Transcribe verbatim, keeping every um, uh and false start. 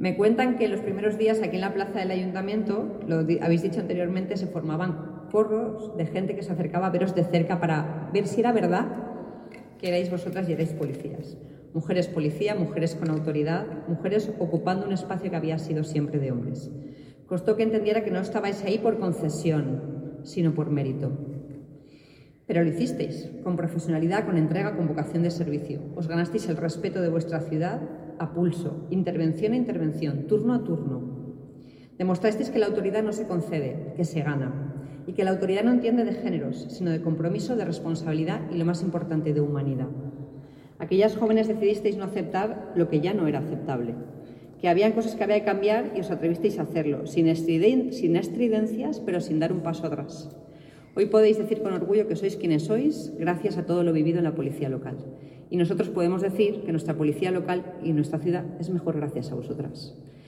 Me cuentan que los primeros días aquí en la plaza del ayuntamiento, lo habéis dicho anteriormente, se formaban corros de gente que se acercaba a veros de cerca para ver si era verdad que erais vosotras y erais policías. Mujeres policía, mujeres con autoridad, mujeres ocupando un espacio que había sido siempre de hombres. Costó que entendiera que no estabais ahí por concesión, sino por mérito. Pero lo hicisteis, con profesionalidad, con entrega, con vocación de servicio. Os ganasteis el respeto de vuestra ciudad a pulso, intervención a intervención, turno a turno. Demostrasteis que la autoridad no se concede, que se gana, y que la autoridad no entiende de géneros, sino de compromiso, de responsabilidad y, lo más importante, de humanidad. Aquellas jóvenes decidisteis no aceptar lo que ya no era aceptable, que habían cosas que había que cambiar y os atrevisteis a hacerlo, sin, estriden, sin estridencias, pero sin dar un paso atrás. Hoy podéis decir con orgullo que sois quienes sois gracias a todo lo vivido en la policía local. Y nosotros podemos decir que nuestra policía local y nuestra ciudad es mejor gracias a vosotras.